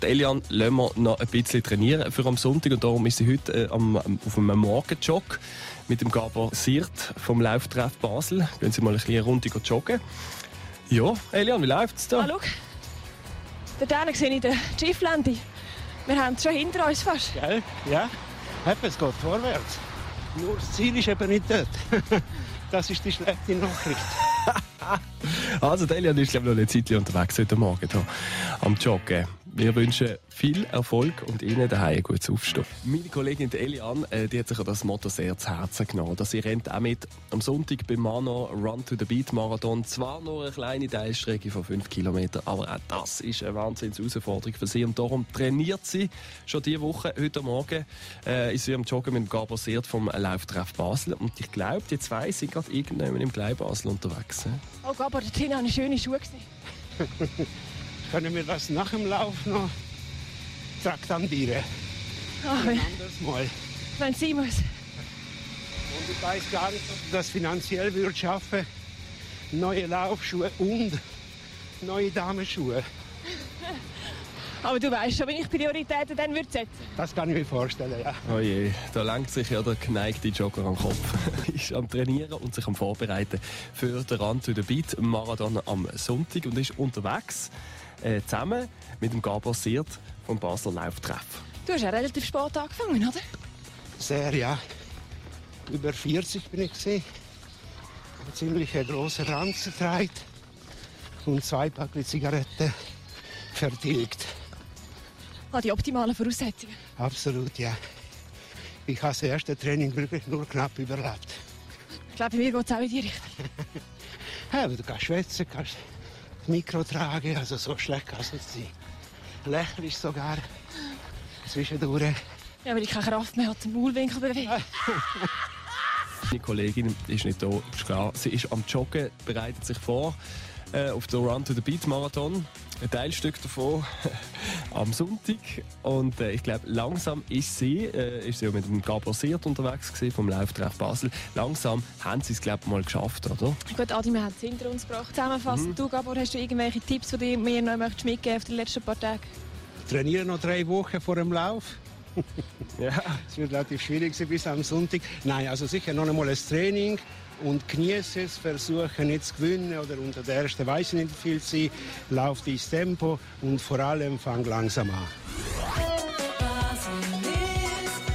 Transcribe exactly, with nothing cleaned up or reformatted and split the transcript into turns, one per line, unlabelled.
Eliane lassen wir noch ein bisschen trainieren für am Sonntag und darum ist sie heute äh, am, auf einem Morgenjog mit dem Gabor Siert vom Lauftreff Basel. Gehen Sie mal ein bisschen eine Runde joggen. Ja, Eliane, wie läuft es da?
Ah, schau. Da hinten sehe ich den Schifflände. Wir haben es schon hinter uns fast.
Gell? Ja, es geht vorwärts. Nur das Ziel ist eben nicht dort. Das ist die schlechte Nachricht.
Also, Eliane ist glaube ich noch eine Zeit unterwegs heute Morgen hier am Joggen. Wir wünschen viel Erfolg und Ihnen daheim ein gutes Aufstehen. Meine Kollegin Eliane, äh, die hat sich an das Motto sehr zu Herzen genommen. Dass sie rennt auch mit am Sonntag beim Mano Run to the Beat Marathon. Zwar nur eine kleine Teilstrecke von fünf Kilometern, aber auch das ist eine Wahnsinnsherausforderung für sie. Und darum trainiert sie schon diese Woche. Heute Morgen äh, ist sie am Joggen mit dem Gabor Siert vom Lauftreff Basel. Und ich glaube, die zwei sind gerade irgendjemand im Glei Basel unterwegs. Äh?
Oh Gabor, da drinnen habe ich schöne Schuhe gesehen.
Können wir das nach dem Lauf noch traktandieren?
Ach,
Ein anderes Mal.
wenn es sein muss.
Und ich weiß gar nicht, ob ich das finanziell würde schaffen. Neue Laufschuhe und neue Damenschuhe.
Aber du weißt schon, wenn ich Prioritäten dann würde setzen.
Das kann ich mir vorstellen, ja.
Oh je, da lenkt sich ja der geneigte Jogger am Kopf. Ist am Trainieren und sich am Vorbereiten für den Run to the Beat Marathon am Sonntag und ist unterwegs äh, zusammen mit dem Gabor Siert vom Basler Lauftreff.
Du hast ja relativ spät angefangen, oder?
Sehr, ja. Über vierzig bin ich gesehen. Eine ziemlich große Ranze getragen und zwei Packungen Zigaretten vertilgt.
Ah, die optimalen Voraussetzungen.
Absolut, ja. Ich habe das erste Training wirklich nur knapp überlebt.
Ich glaube, bei mir geht es auch in die Richtung.
Ja, aber du kannst schwätzen, kannst das Mikro tragen, also so schlecht kann es nicht sein. Lächelst sogar zwischendurch.
Ja, weil ich keine Kraft mehr habe, den Maulwinkel bewegen.
Meine Kollegin ist nicht da, ist klar. Sie ist am Joggen, bereitet sich vor äh, auf den Run to the Beat Marathon. Ein Teilstück davon am Sonntag. Und äh, ich glaube, langsam ist sie, äh, ist sie ja mit dem Gabor Siert unterwegs gewesen, vom Lauftreff Basel. Langsam haben sie es, glaube ich, mal geschafft, oder?
Gut, Adi, wir haben es hinter uns gebracht. Zusammenfassend, mhm. Du, Gabor, hast du irgendwelche Tipps, die du mir noch mitgeben möchtest auf die letzten paar Tage?
Trainieren noch drei Wochen vor dem Lauf.
Ja.
Es wird relativ schwierig sein bis am Sonntag. Nein, also sicher noch einmal ein Training und genieße es, versuche nicht zu gewinnen oder unter der ersten weiß nicht viel zu sein. Lauf dein Tempo und vor allem fang langsam an.